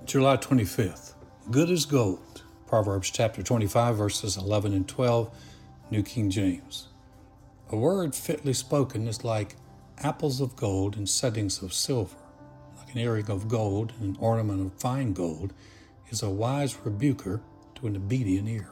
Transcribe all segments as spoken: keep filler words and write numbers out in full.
July twenty-fifth, good as gold. Proverbs chapter twenty-five, verses eleven and twelve, New King James. A word fitly spoken is like apples of gold in settings of silver. Like an earring of gold and an ornament of fine gold is a wise rebuker to an obedient ear.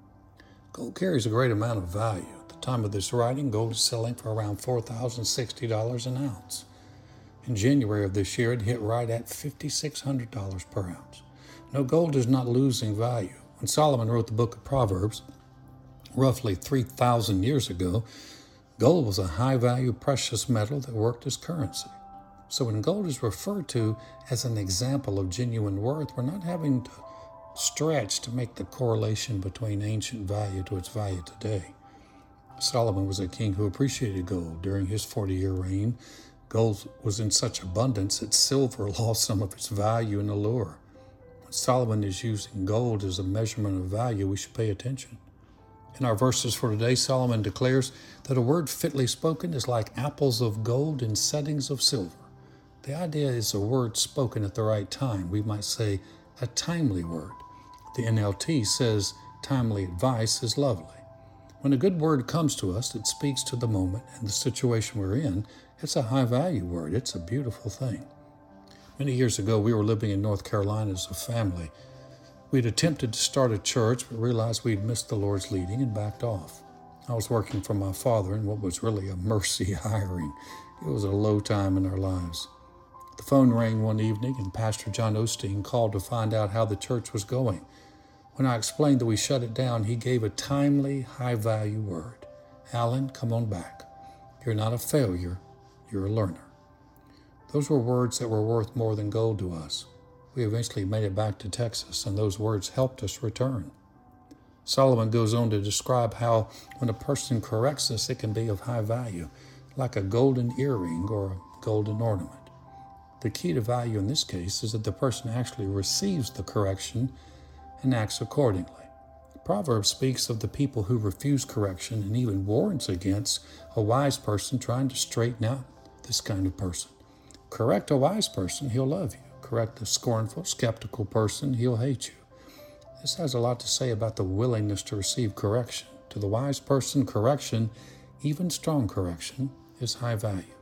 Gold carries a great amount of value. At the time of this writing, gold is selling for around four thousand sixty dollars an ounce. In January of this year, it hit right at five thousand six hundred dollars per ounce. No, gold is not losing value. When Solomon wrote the book of Proverbs, roughly three thousand years ago, gold was a high-value precious metal that worked as currency. So when gold is referred to as an example of genuine worth, we're not having to stretch to make the correlation between ancient value to its value today. Solomon was a king who appreciated gold. During his forty-year reign, gold was in such abundance that silver lost some of its value and allure. When Solomon is using gold as a measurement of value, we should pay attention. In our verses for today, Solomon declares that a word fitly spoken is like apples of gold in settings of silver. The idea is a word spoken at the right time. We might say a timely word. The N L T says timely advice is lovely. When a good word comes to us that speaks to the moment and the situation we're in, it's a high-value word. It's a beautiful thing. Many years ago, we were living in North Carolina as a family. We'd attempted to start a church, but realized we'd missed the Lord's leading and backed off. I was working for my father in what was really a mercy hiring. It was a low time in our lives. The phone rang one evening, and Pastor John Osteen called to find out how the church was going. When I explained that we shut it down, he gave a timely, high-value word. "Alan, come on back. You're not a failure. You're a learner." Those were words that were worth more than gold to us. We eventually made it back to Texas, and those words helped us return. Solomon goes on to describe how when a person corrects us, it can be of high value, like a golden earring or a golden ornament. The key to value in this case is that the person actually receives the correction and acts accordingly. Proverbs speaks of the people who refuse correction and even warns against a wise person trying to straighten out this kind of person. Correct a wise person, he'll love you. Correct a scornful, skeptical person, he'll hate you. This has a lot to say about the willingness to receive correction. To the wise person, correction, even strong correction, is high value.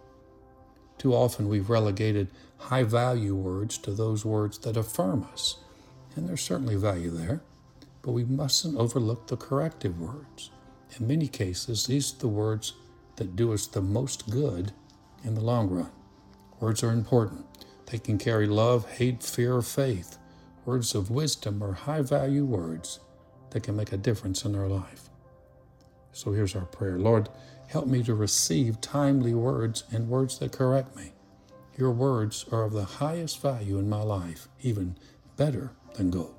Too often we've relegated high-value words to those words that affirm us, and there's certainly value there, but we mustn't overlook the corrective words. In many cases, these are the words that do us the most good in the long run. Words are important. They can carry love, hate, fear, or faith. Words of wisdom are high-value words that can make a difference in our life. So here's our prayer. Lord, help me to receive timely words and words that correct me. Your words are of the highest value in my life, even better than gold.